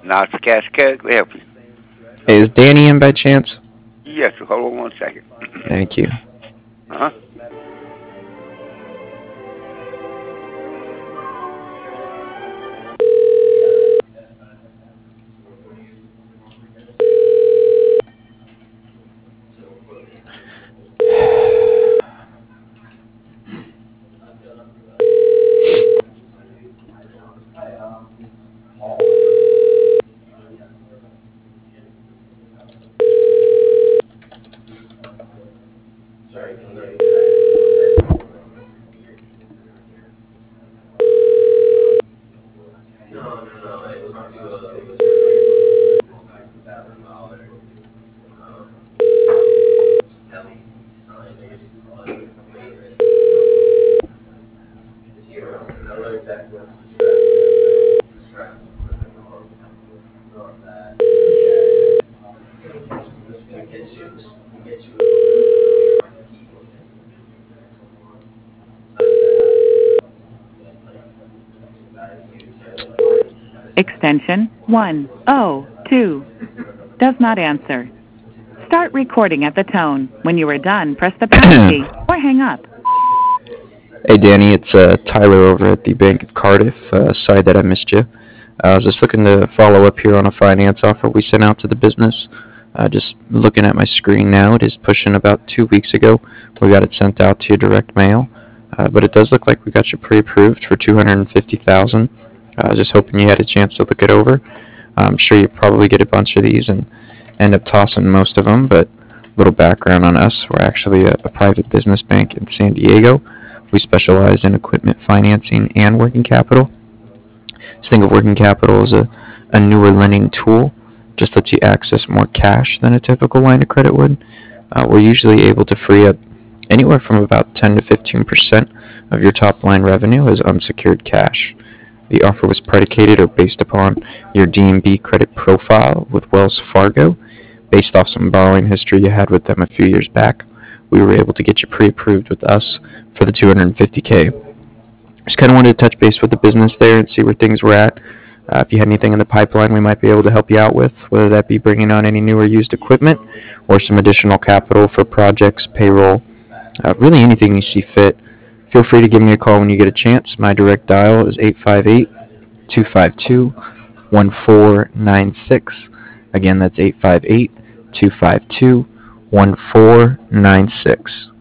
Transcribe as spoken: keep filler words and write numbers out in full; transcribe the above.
Knox Cascade, we help you. Hey, is Danny in by chance? Yes, hold on one second. Thank you. Uh-huh. Extension one oh two. Does not answer. Start recording at the tone. When you are done, press the pound key or hang up. Hey, Danny, it's uh, Tyler over at the Bank of Cardiff. Uh, sorry that I missed you. I was just looking to follow up here on a finance offer we sent out to the business. Uh, just looking at my screen now, it is pushing about two weeks ago. We got it sent out to your direct mail, uh, but it does look like we got you pre-approved for two hundred fifty thousand dollars. Uh, just hoping you had a chance to look it over. I'm sure you probably get a bunch of these and end up tossing most of them, but a little background on us. We're actually a, a private business bank in San Diego. We specialize in equipment financing and working capital. Just think of working capital as a, a newer lending tool. Just lets you access more cash than a typical line of credit would. Uh, we're usually able to free up anywhere from about ten to fifteen percent of your top line revenue as unsecured cash. The offer was predicated or based upon your D and B credit profile with Wells Fargo. Based off some borrowing history you had with them a few years back, we were able to get you pre-approved with us for the two hundred fifty K. Just kind of wanted to touch base with the business there and see where things were at. Uh, if you had anything in the pipeline we might be able to help you out with, whether that be bringing on any new or used equipment or some additional capital for projects, payroll, uh, really anything you see fit. Feel free to give me a call when you get a chance. My direct dial is eight five eight, two five two, one four nine six. Again, that's eight five eight, two five two, one four nine six.